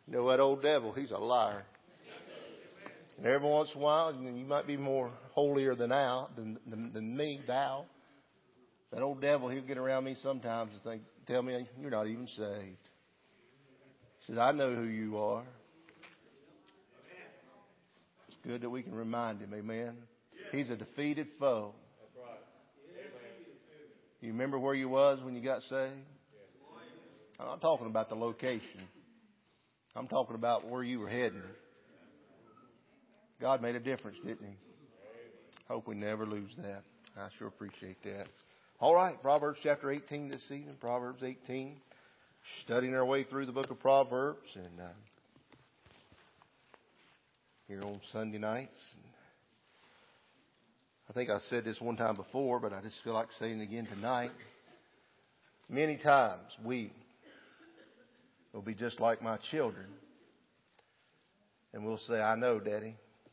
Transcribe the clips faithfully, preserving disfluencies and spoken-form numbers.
You know, that old devil, he's a liar. And every once in a while, you might be more holier than thou, than, than, than me, thou. That old devil, he'll get around me sometimes and think, tell me you're not even saved. He says, I know who you are. It's good that we can remind him, amen. He's a defeated foe. You remember where you was when you got saved? I'm not talking about the location. I'm talking about where you were heading. God made a difference, didn't he? Hope we never lose that. I sure appreciate that. All right, Proverbs chapter eighteen this evening. Proverbs eighteen. Studying our way through the book of Proverbs. And uh, here on Sunday nights. I think I said this one time before, but I just feel like saying it again tonight. Many times we will be just like my children. And we'll say, I know, Daddy.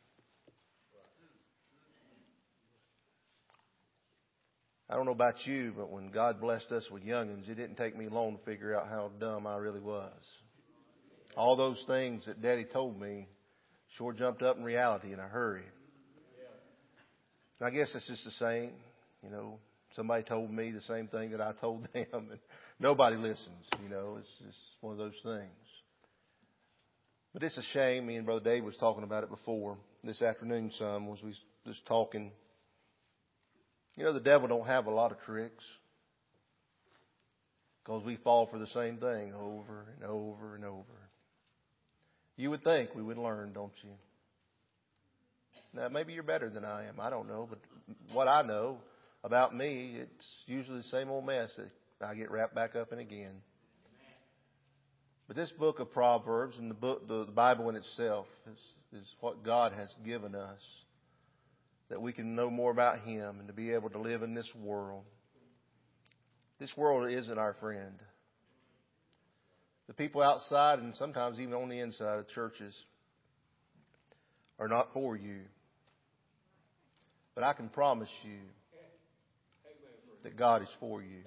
I don't know about you, but when God blessed us with youngins, it didn't take me long to figure out how dumb I really was. All those things that Daddy told me sure jumped up in reality in a hurry. And I guess it's just the same. You know, somebody told me the same thing that I told them, and nobody listens. You know, it's just one of those things. But it's a shame. Me and Brother Dave was talking about it before this afternoon. Some was we just talking. You know, the devil don't have a lot of tricks because we fall for the same thing over and over and over. You would think we would learn, don't you? Now, maybe you're better than I am. I don't know. But what I know about me, it's usually the same old mess that I get wrapped back up in again. But this book of Proverbs and the book, the, the Bible in itself is, is what God has given us, that we can know more about Him and to be able to live in this world. This world isn't our friend. The people outside and sometimes even on the inside of churches are not for you. But I can promise you that God is for you.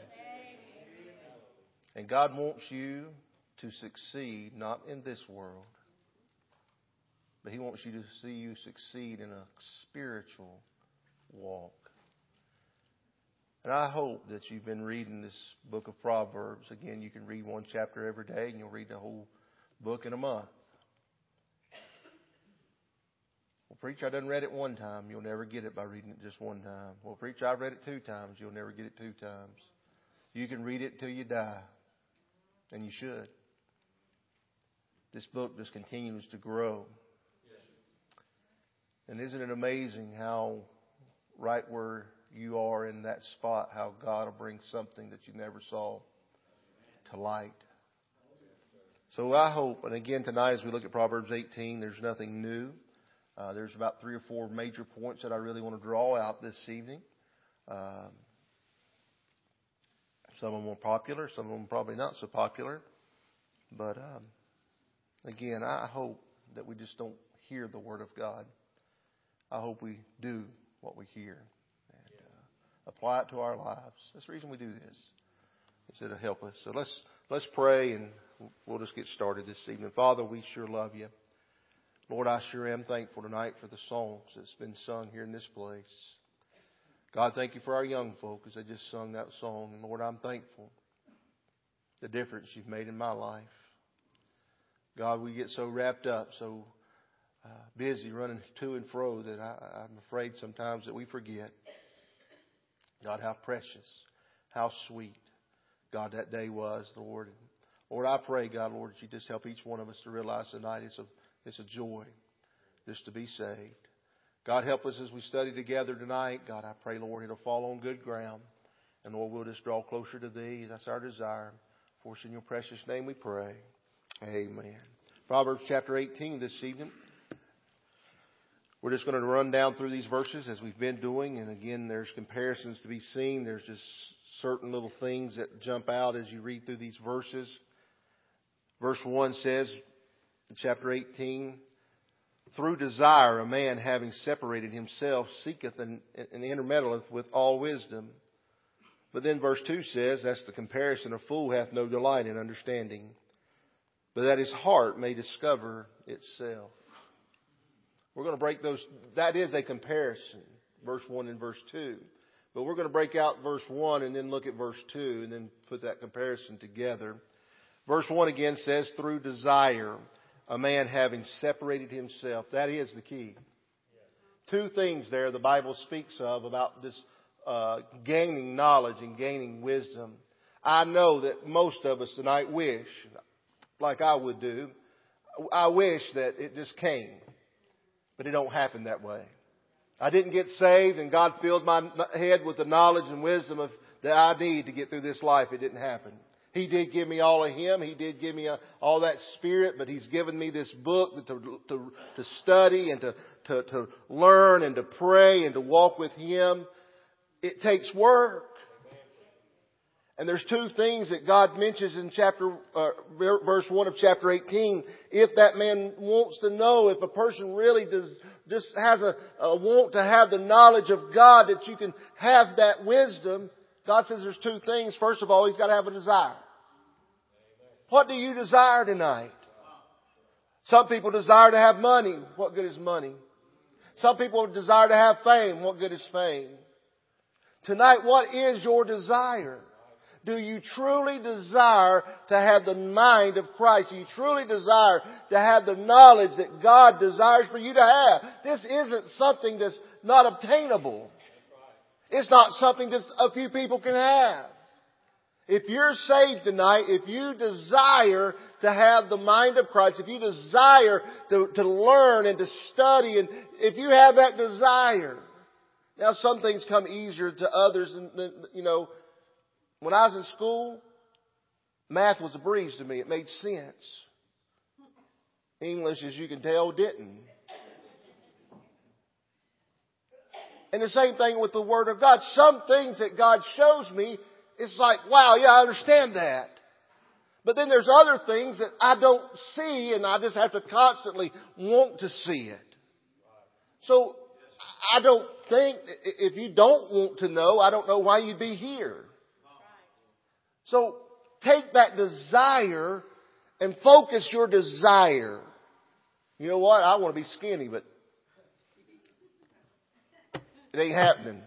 And God wants you to succeed, not in this world, but He wants you to see you succeed in a spiritual walk. And I hope that you've been reading this book of Proverbs. Again, you can read one chapter every day and you'll read the whole book in a month. Well, preacher, I done read it one time. You'll never get it by reading it just one time. Well, preacher, I've read it two times. You'll never get it two times. You can read it till you die. And you should. This book just continues to grow. And isn't it amazing how right where you are in that spot, how God will bring something that you never saw to light. So I hope, and again tonight as we look at Proverbs eighteen, there's nothing new. Uh, there's about three or four major points that I really want to draw out this evening. Um, some of them are popular, some of them probably not so popular. But um, again, I hope that we just don't hear the Word of God. I hope we do what we hear and uh, apply it to our lives. That's the reason we do this. Is it'll help us. So let's let's pray and we'll just get started this evening. Father, we sure love you. Lord, I sure am thankful tonight for the songs that's been sung here in this place. God, thank you for our young folk as they just sung that song. And Lord, I'm thankful the difference you've made in my life. God, we get so wrapped up, so uh, busy running to and fro that I, I'm afraid sometimes that we forget, God, how precious, how sweet, God, that day was, Lord. Lord, I pray, God, Lord, that you just help each one of us to realize tonight it's a, it's a joy just to be saved. God, help us as we study together tonight. God, I pray, Lord, it'll fall on good ground. And Lord, we'll just draw closer to Thee. That's our desire. For it's in your precious name we pray. Amen. Proverbs chapter eighteen this evening. We're just going to run down through these verses as we've been doing. And again, there's comparisons to be seen. There's just certain little things that jump out as you read through these verses. Verse one says, in chapter eighteen, through desire a man having separated himself seeketh and, and intermeddleth with all wisdom. But then verse two says, that's the comparison, a fool hath no delight in understanding. but that his heart may discover itself. We're going to break those. That is a comparison, verse one and verse two. But we're going to break out verse one and then look at verse two and then put that comparison together. Verse one again says, through desire, a man having separated himself. That is the key. Two things there the Bible speaks of about this uh, gaining knowledge and gaining wisdom. I know that most of us tonight wish, like I would do, I wish that it just came. But it don't happen that way. I didn't get saved and God filled my head with the knowledge and wisdom of that I need to get through this life. It didn't happen. He did give me all of Him. He did give me a, all that Spirit, but He's given me this book to, to, to study and to, to, to learn and to pray and to walk with Him. It takes work. And there's two things that God mentions in chapter, uh, verse one of chapter eighteen. If that man wants to know, if a person really does, just has a, a want to have the knowledge of God, that you can have that wisdom, God says there's two things. First of all, he's got to have a desire. What do you desire tonight? Some people desire to have money. What good is money? Some people desire to have fame. What good is fame? Tonight, what is your desire? Do you truly desire to have the mind of Christ? Do you truly desire to have the knowledge that God desires for you to have? This isn't something that's not obtainable. It's not something that a few people can have. If you're saved tonight, if you desire to have the mind of Christ, if you desire to, to learn and to study, and if you have that desire, now some things come easier to others, and you know, when I was in school, math was a breeze to me. It made sense. English, as you can tell, didn't. And the same thing with the Word of God. Some things that God shows me, it's like, wow, yeah, I understand that. But then there's other things that I don't see, and I just have to constantly want to see it. So I don't think, if you don't want to know, I don't know why you'd be here. So take that desire and focus your desire. You know what? I want to be skinny, but it ain't happening.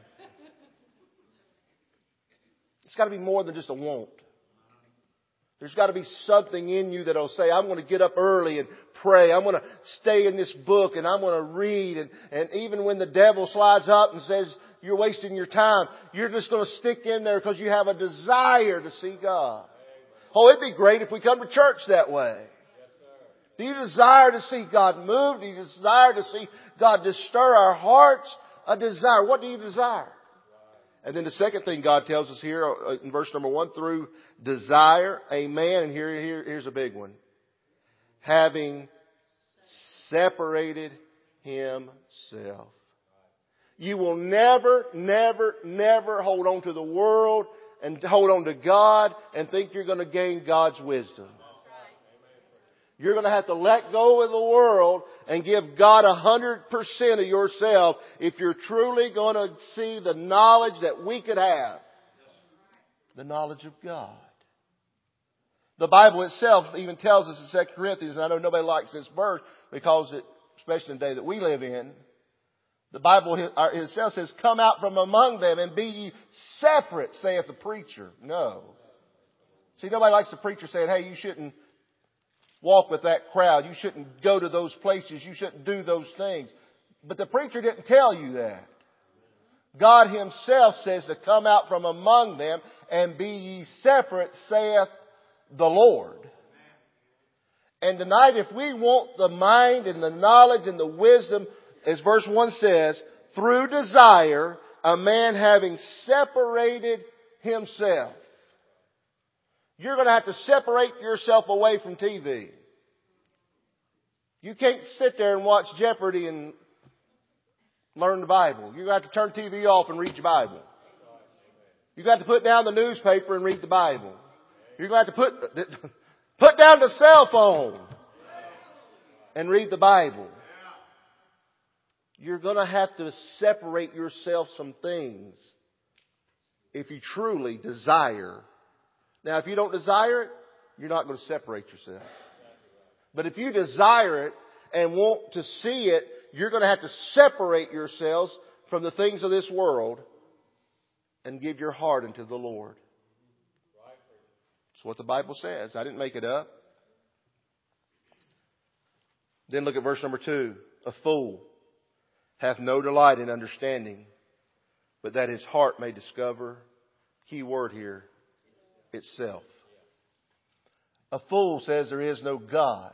It's got to be more than just a want. There's got to be something in you that'll say, I'm going to get up early and pray. I'm going to stay in this book and I'm going to read. And, and even when the devil slides up and says, you're wasting your time, you're just going to stick in there because you have a desire to see God. Oh, it'd be great if we come to church that way. Do you desire to see God move? Do you desire to see God to stir our hearts? A desire. What do you desire? And then the second thing God tells us here in verse number one, through desire, a man, and here, here, here's a big one, having separated himself. You will never, never, never hold on to the world and hold on to God and think you're going to gain God's wisdom. You're going to have to let go of the world and give God a hundred percent of yourself if you're truly going to see the knowledge that we could have. The knowledge of God. The Bible itself even tells us in Second Corinthians, and I know nobody likes this verse because it, especially in the day that we live in, the Bible itself says, come out from among them and be ye separate, saith the preacher. No. See, nobody likes the preacher saying, hey, you shouldn't walk with that crowd. You shouldn't go to those places. You shouldn't do those things. But the preacher didn't tell you that. God Himself says to come out from among them and be ye separate, saith the Lord. And tonight, if we want the mind and the knowledge and the wisdom, as verse one says, through desire, a man having separated himself. You're going to have to separate yourself away from T V. You can't sit there and watch Jeopardy and learn the Bible. You're going to have to turn T V off and read your Bible. You've got to put down the newspaper and read the Bible. You're going to have to put, put down the cell phone and read the Bible. You're going to have to separate yourself from things if you truly desire. Now, if you don't desire it, you're not going to separate yourself. But if you desire it and want to see it, you're going to have to separate yourselves from the things of this world and give your heart unto the Lord. That's what the Bible says. I didn't make it up. Then look at verse number two. A fool hath no delight in understanding, but that his heart may discover, key word here, itself. A fool says there is no God.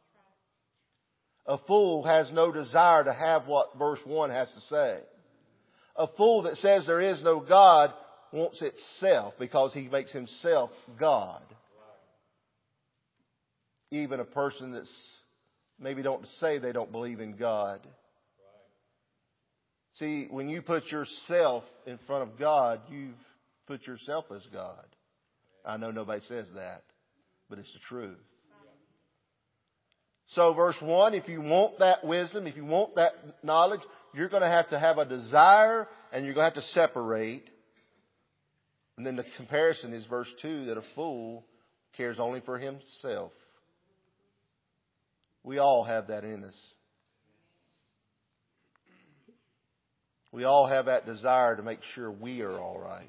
A fool has no desire to have what verse one has to say. A fool that says there is no God wants itself because he makes himself God. Even a person that's maybe don't say they don't believe in God. See, when you put yourself in front of God, you've put yourself as God. I know nobody says that, but it's the truth. So verse one, if you want that wisdom, if you want that knowledge, you're going to have to have a desire and you're going to have to separate. And then the comparison is verse two, that a fool cares only for himself. We all have that in us. We all have that desire to make sure we are all right.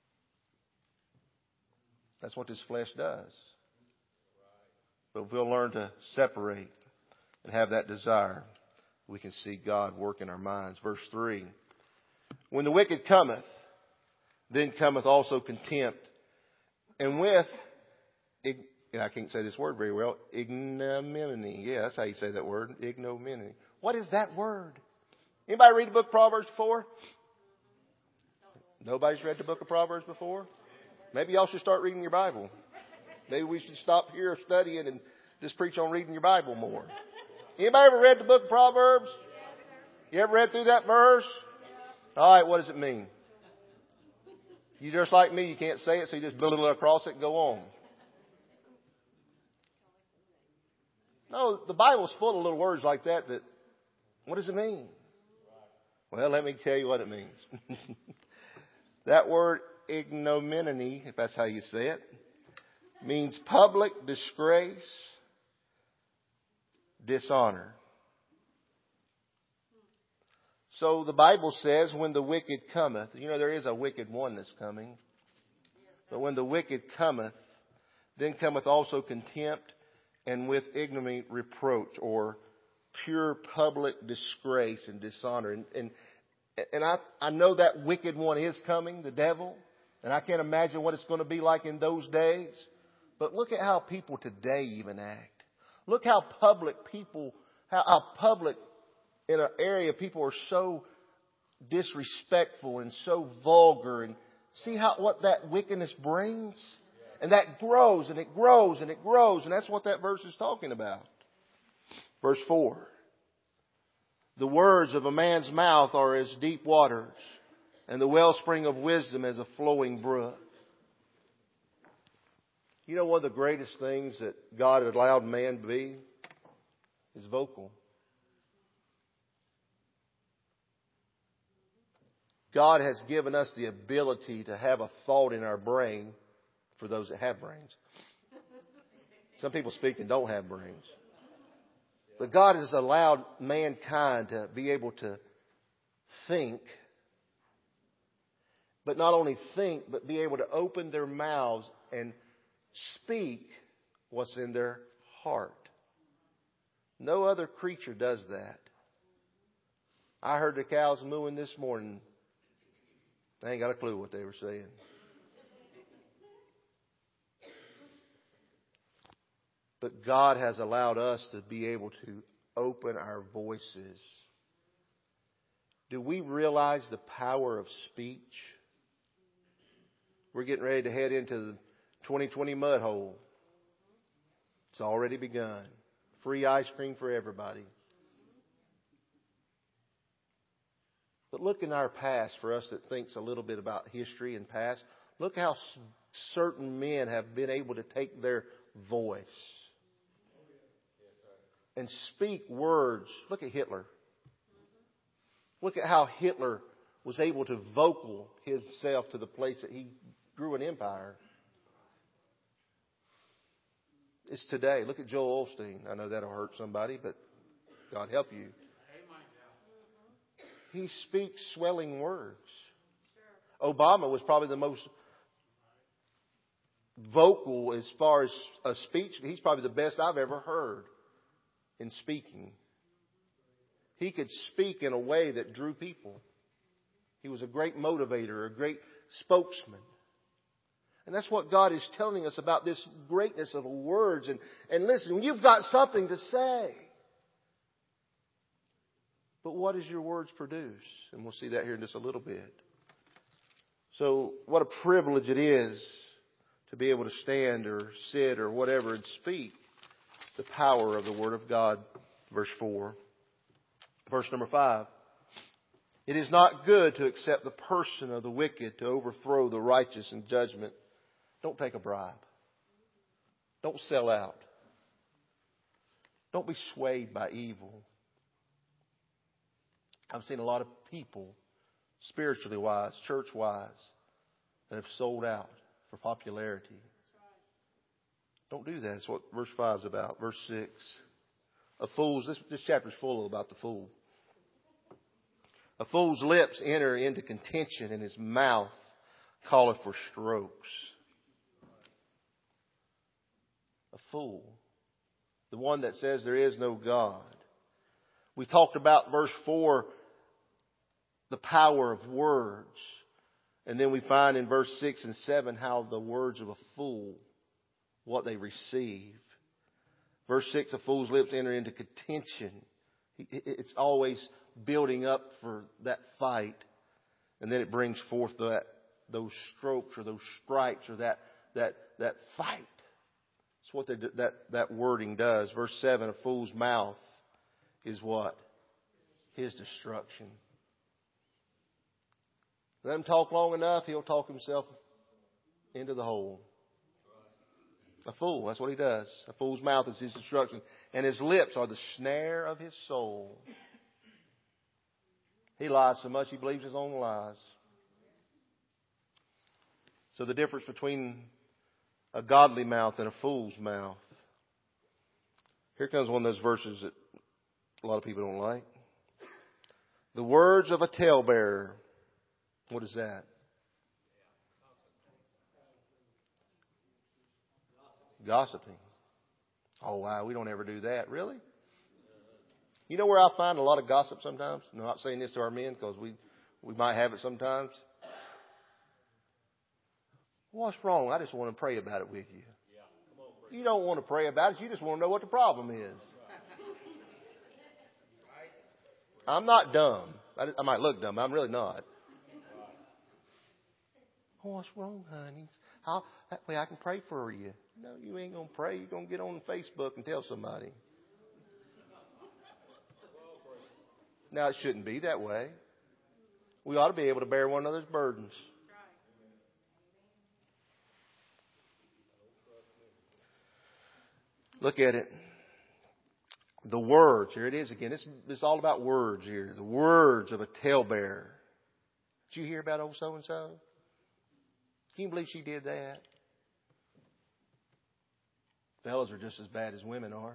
That's what this flesh does. But if we'll learn to separate and have that desire, we can see God work in our minds. Verse three. When the wicked cometh, then cometh also contempt. And with, I can't say this word very well, ignominy. Yeah, that's how you say that word, ignominy. What is that word? Anybody read the book of Proverbs before? Nobody's read the book of Proverbs before? Maybe y'all should start reading your Bible. Maybe we should stop here studying and just preach on reading your Bible more. Anybody ever read the book of Proverbs? You ever read through that verse? All right, what does it mean? You just like me, you can't say it, so you just build it across it and go on. No, the Bible's full of little words like that that, what does it mean? Well, let me tell you what it means. That word ignominy, if that's how you say it, means public disgrace, dishonor. So the Bible says when the wicked cometh, you know there is a wicked one that's coming. But when the wicked cometh, then cometh also contempt, and with ignominy reproach, or pure public disgrace and dishonor. And, and, and I, I know that wicked one is coming, the devil. And I can't imagine what it's going to be like in those days. But look at how people today even act. Look how public people, how, how public in an area people are so disrespectful and so vulgar. And see how what that wickedness brings? And that grows and it grows and it grows. And that's what that verse is talking about. Verse four. The words of a man's mouth are as deep waters, and the wellspring of wisdom as a flowing brook. You know, one of the greatest things that God had allowed man to be is vocal. God has given us the ability to have a thought in our brain for those that have brains. Some people speak and don't have brains. But God has allowed mankind to be able to think. But not only think, but be able to open their mouths and speak what's in their heart. No other creature does that. I heard the cows mooing this morning. I ain't got a clue what they were saying. But God has allowed us to be able to open our voices. Do we realize the power of speech? We're getting ready to head into the twenty twenty mud hole. It's already begun. Free ice cream for everybody. But look in our past, for us that thinks a little bit about history and past. Look how certain men have been able to take their voice and speak words. Look at Hitler. Look at how Hitler was able to vocal himself to the place that he grew an empire. It's today. Look at Joel Osteen. I know that'll hurt somebody, but God help you. He speaks swelling words. Obama was probably the most vocal as far as a speech. He's probably the best I've ever heard in speaking. He could speak in a way that drew people. He was a great motivator, a great spokesman. And that's what God is telling us about this greatness of words. And, and listen, you've got something to say. But what does your words produce? And we'll see that here in just a little bit. So what a privilege it is to be able to stand or sit or whatever and speak the power of the Word of God. Verse four. Verse number five. It is not good to accept the person of the wicked, to overthrow the righteous in judgment. Don't take a bribe. Don't sell out. Don't be swayed by evil. I've seen a lot of people, spiritually wise, church wise, that have sold out for popularity. Don't do that. That's what verse five is about. Verse six. A fool's, this, this chapter is full about the fool. A fool's lips enter into contention, and his mouth calleth for strokes. A fool. The one that says there is no God. We talked about verse four, the power of words. And then we find in verse six and seven how the words of a fool, what they receive. Verse six, a fool's lips enter into contention. It's always building up for that fight. And then it brings forth that, those strokes or those strikes or that, that, that fight. It's what they, that, that wording does. Verse seven, a fool's mouth is what? His destruction. Let him talk long enough, he'll talk himself into the hole. A fool, that's what he does. A fool's mouth is his destruction. And his lips are the snare of his soul. He lies so much he believes his own lies. So the difference between a godly mouth and a fool's mouth. Here comes one of those verses that a lot of people don't like. The words of a talebearer. What is that? Gossiping. Oh, wow, we don't ever do that. Really? You know where I find a lot of gossip sometimes? I'm not saying this to our men because we, we might have it sometimes. What's wrong? I just want to pray about it with you. You don't want to pray about it. You just want to know what the problem is. I'm not dumb. I, I might look dumb, but I'm really not. Oh, what's wrong, honey? How, that way I can pray for you. No, you ain't going to pray. You're going to get on Facebook and tell somebody. Now, it shouldn't be that way. We ought to be able to bear one another's burdens. Look at it. The words. Here it is again. This is all about words here. The words of a talebearer. Did you hear about old so-and-so? Can you believe she did that? Fellas are just as bad as women are.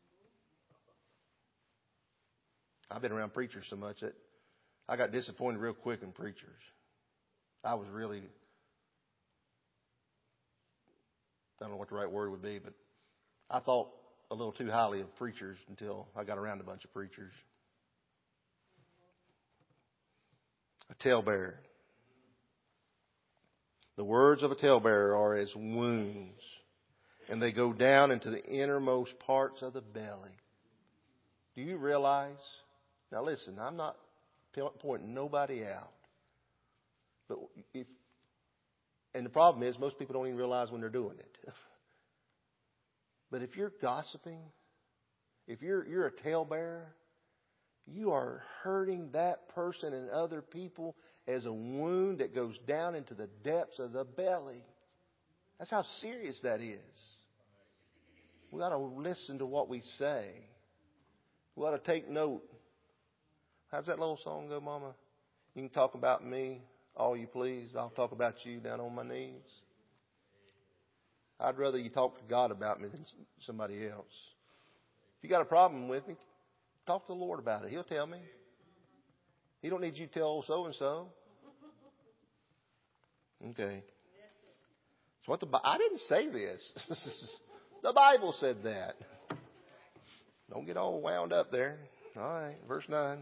I've been around preachers so much that I got disappointed real quick in preachers. I was really, I don't know what the right word would be, but I thought a little too highly of preachers until I got around a bunch of preachers. A talebearer. The words of a talebearer are as wounds, and they go down into the innermost parts of the belly. Do you realize? Now listen, I'm not pointing nobody out. But if, and the problem is most people don't even realize when they're doing it. But if you're gossiping, if you're you're a talebearer, you are hurting that person and other people as a wound that goes down into the depths of the belly. That's how serious that is. We ought to listen to what we say. We ought to take note. How's that little song go, Mama? You can talk about me all you please. I'll talk about you down on my knees. I'd rather you talk to God about me than somebody else. If you got a problem with me, talk to the Lord about it. He'll tell me. He don't need you to tell so-and-so. Okay. So what the I didn't say this. The Bible said that. Don't get all wound up there. All right, verse nine.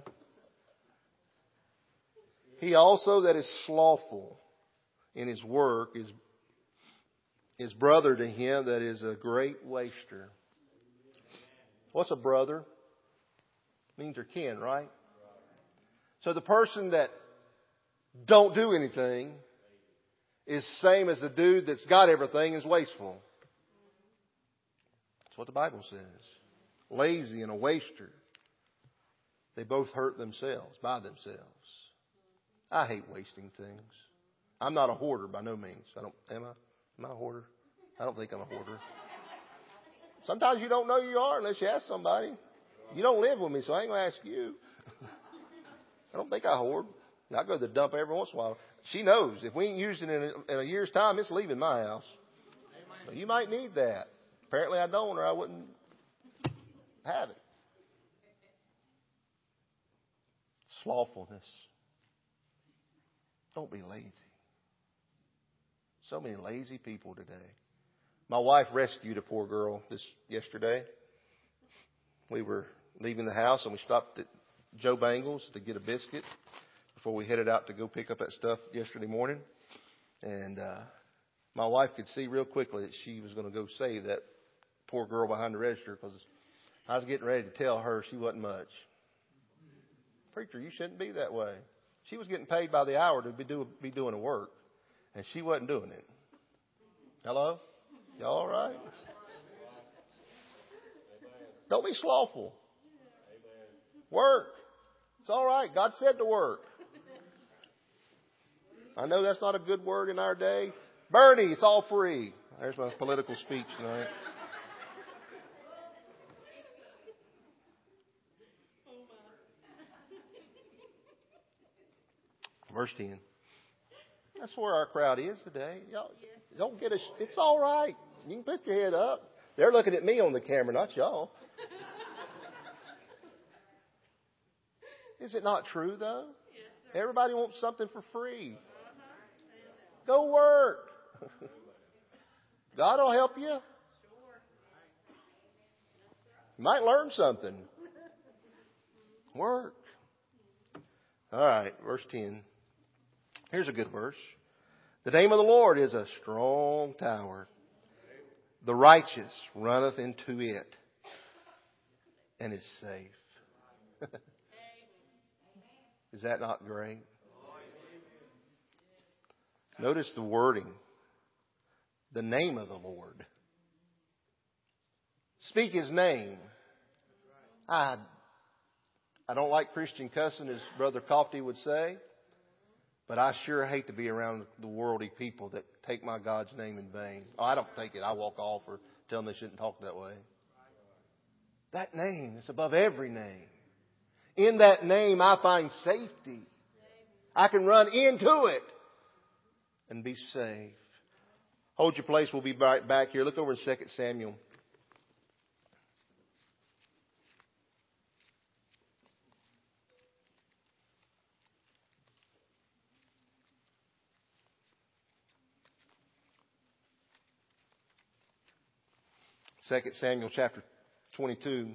He also that is slothful in his work is is brother to him that is a great waster. What's a brother? Means they're kin, right? So the person that don't do anything is same as the dude that's got everything and is wasteful. That's what the Bible says. Lazy and a waster. They both hurt themselves by themselves. I hate wasting things. I'm not a hoarder by no means. I don't. Am I? Am I a hoarder? I don't think I'm a hoarder. Sometimes you don't know you are unless you ask somebody. You don't live with me, so I ain't going to ask you. I don't think I hoard. I go to the dump every once in a while. She knows. If we ain't using it in a, in a year's time, it's leaving my house. So you might need that. Apparently I don't, or I wouldn't have it. Slothfulness. Don't be lazy. So many lazy people today. My wife rescued a poor girl this yesterday. We were leaving the house and we stopped at Joe Bangles to get a biscuit before we headed out to go pick up that stuff yesterday morning. And uh, my wife could see real quickly that she was going to go save that poor girl behind the register because I was getting ready to tell her she wasn't much. Preacher, you shouldn't be that way. She was getting paid by the hour to be, do, be doing the work, and she wasn't doing it. Hello? Y'all all right? Don't be slothful. Work. It's all right. God said to work. I know that's not a good word in our day. Bernie, it's all free. There's my political speech tonight. Verse ten. That's where our crowd is today. Y'all don't get a. It's all right. You can put your head up. They're looking at me on the camera, not y'all. Is it not true though? Everybody wants something for free. Go work. God will help you. You might learn something. Work. All right, verse ten. Here's a good verse. The name of the Lord is a strong tower. The righteous runneth into it and is safe. Is that not great? Notice the wording. The name of the Lord. Speak His name. I, I don't like Christian cussing, as Brother Cofty would say. But I sure hate to be around the worldly people that take my God's name in vain. Oh, I don't take it. I walk off or tell them they shouldn't talk that way. That name is above every name. In that name, I find safety. I can run into it and be safe. Hold your place. We'll be right back here. Look over in Second Samuel. Second Samuel chapter twenty-two.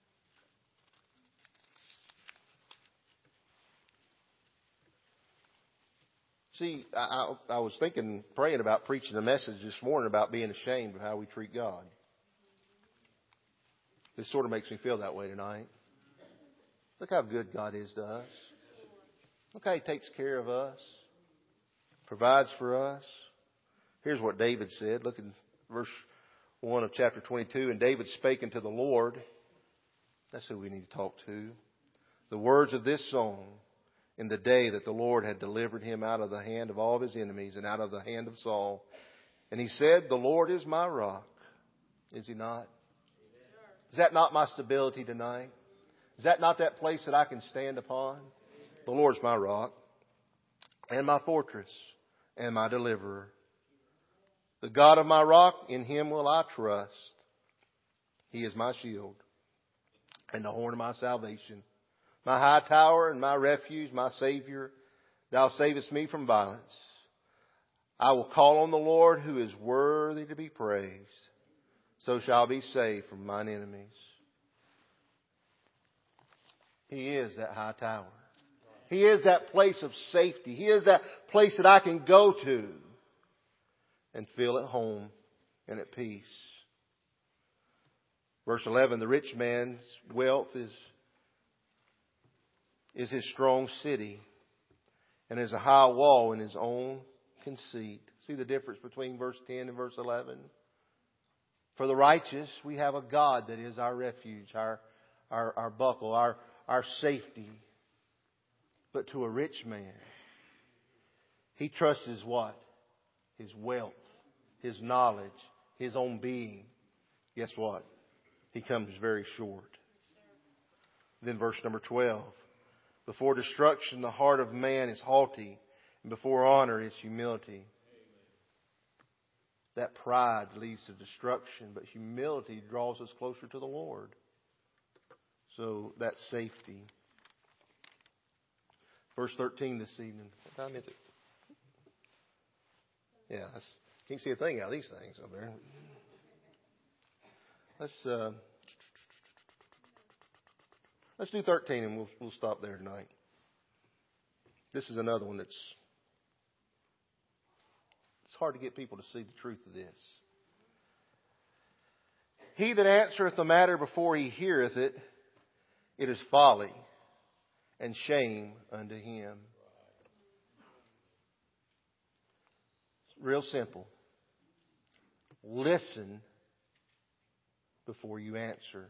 See, I, I, I was thinking, praying about preaching a message this morning about being ashamed of how we treat God. This sort of makes me feel that way tonight. Look how good God is to us. Look how He takes care of us, provides for us. Here's what David said. Look in verse one of chapter twenty-two. And David spake unto the Lord. That's who we need to talk to. The words of this song in the day that the Lord had delivered him out of the hand of all of his enemies and out of the hand of Saul. And he said, the Lord is my rock. Is He not? Is that not my stability tonight? Is that not that place that I can stand upon? The Lord's my rock and my fortress and my deliverer. The God of my rock, in Him will I trust. He is my shield and the horn of my salvation. My high tower and my refuge, my Savior. Thou savest me from violence. I will call on the Lord, who is worthy to be praised. So shall I be saved from mine enemies. He is that high tower. He is that place of safety. He is that place that I can go to and feel at home and at peace. Verse eleven, the rich man's wealth is, is his strong city, and is a high wall in his own conceit. See the difference between verse ten and verse eleven? For the righteous, we have a God that is our refuge, our, our, our buckle, our, our safety. But to a rich man, he trusts his what? His wealth, his knowledge, his own being. Guess what? He comes very short. Then verse number twelve. Before destruction, the heart of man is haughty, and before honor is humility. That pride leads to destruction, but humility draws us closer to the Lord. So that's safety. Verse thirteen this evening. What time is it? Yeah, I can't see a thing out of these things up there. Let's uh, let's do thirteen, and we'll we'll stop there tonight. This is another one that's it's hard to get people to see the truth of this. He that answereth the matter before he heareth it, it is folly and shame unto him. It's real simple. Listen before you answer.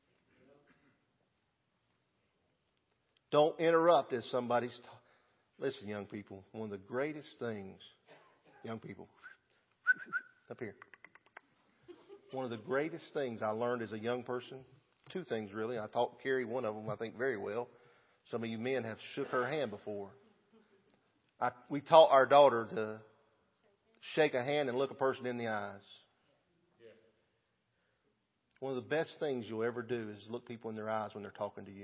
Don't interrupt as somebody's talking. Listen, young people, one of the greatest things, young people, up here. One of the greatest things I learned as a young person, two things really. I taught Carrie one of them, I think, very well. Some of you men have shook her hand before. I, we taught our daughter to shake a hand and look a person in the eyes. One of the best things you'll ever do is look people in their eyes when they're talking to you.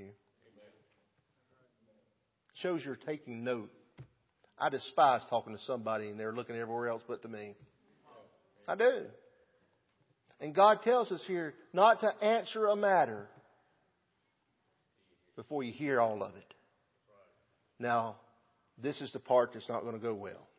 It shows you're taking note. I despise talking to somebody and they're looking everywhere else but to me. I do. And God tells us here not to answer a matter before you hear all of it. Now, this is the part that's not going to go well.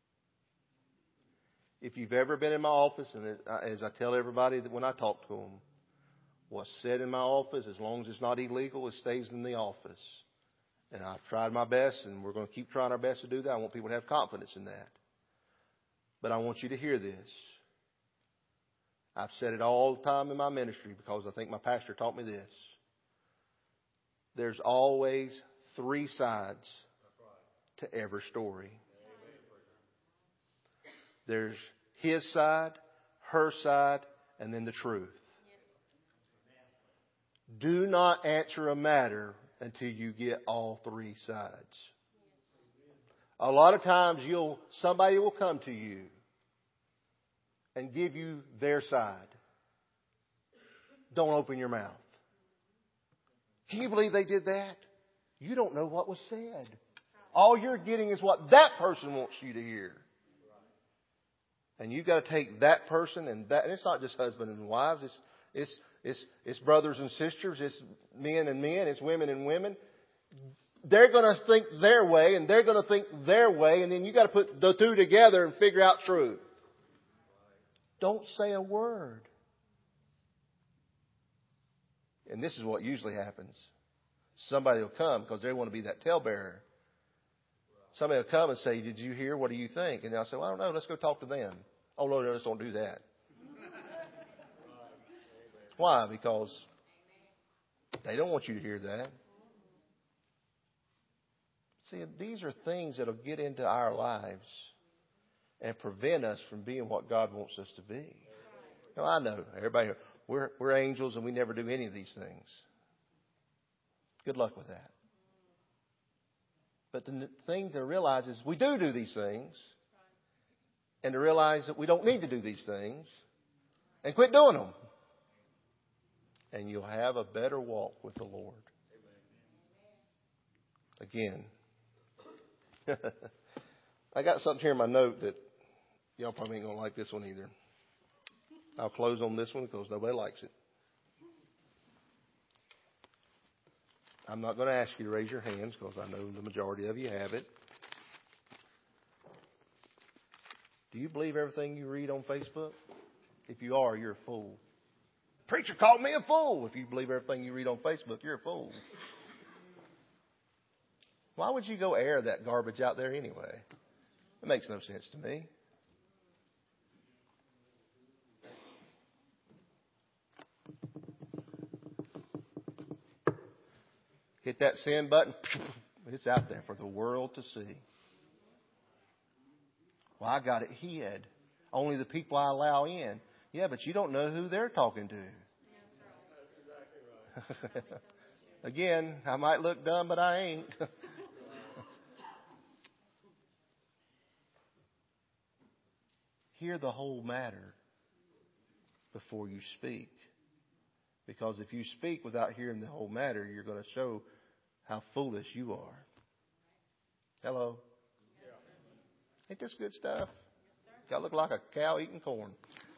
If you've ever been in my office, and as I tell everybody that when I talk to them, what's said in my office, as long as it's not illegal, it stays in the office. And I've tried my best, and we're going to keep trying our best to do that. I want people to have confidence in that. But I want you to hear this. I've said it all the time in my ministry because I think my pastor taught me this. There's always three sides to every story. There's his side, her side, and then the truth. Do not answer a matter until you get all three sides. A lot of times you'll somebody will come to you and give you their side. Don't open your mouth. Can you believe they did that? You don't know what was said. All you're getting is what that person wants you to hear. And you've got to take that person and that. And it's not just husbands and wives. It's it's it's it's brothers and sisters. It's men and men. It's women and women. They're going to think their way, and they're going to think their way, and then you got to put the two together and figure out truth. Don't say a word. And this is what usually happens. Somebody will come because they want to be that talebearer. Somebody will come and say, "Did you hear? What do you think?" And they'll say, "Well, I don't know. Let's go talk to them." Oh, no, no, let's don't do that. Why? Because they don't want you to hear that. See, these are things that will get into our lives and prevent us from being what God wants us to be. Now, I know everybody, we're, we're angels and we never do any of these things. Good luck with that. But the thing to realize is we do do these things. and to realize that we don't need to do these things and quit doing them. And you'll have a better walk with the Lord. Again, I got something here in my note that y'all probably ain't going to like this one either. I'll close on this one because nobody likes it. I'm not going to ask you to raise your hands because I know the majority of you have it. Do you believe everything you read on Facebook? If you are, you're a fool. Preacher called me a fool. If you believe everything you read on Facebook, you're a fool. Why would you go air that garbage out there anyway? It makes no sense to me. Hit that send button. It's out there for the world to see. Well, I got it hid. Only the people I allow in. Yeah, but you don't know who they're talking to. That's exactly right. Again, I might look dumb, but I ain't. Hear the whole matter before you speak. Because if you speak without hearing the whole matter, you're going to show how foolish you are. Hello? Ain't this good stuff? I look like a cow eating corn.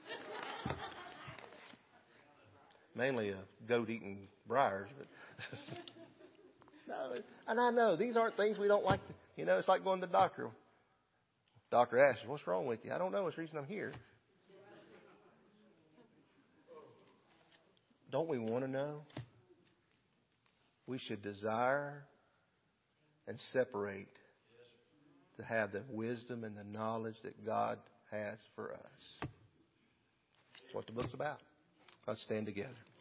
Mainly a goat eating briars. But no, and I know these aren't things we don't like to, you know, it's like going to the doctor. Doctor asks, what's wrong with you? I don't know. It's the reason I'm here. Don't we want to know? We should desire and separate to have the wisdom and the knowledge that God has for us. That's what the book's about. Let's stand together.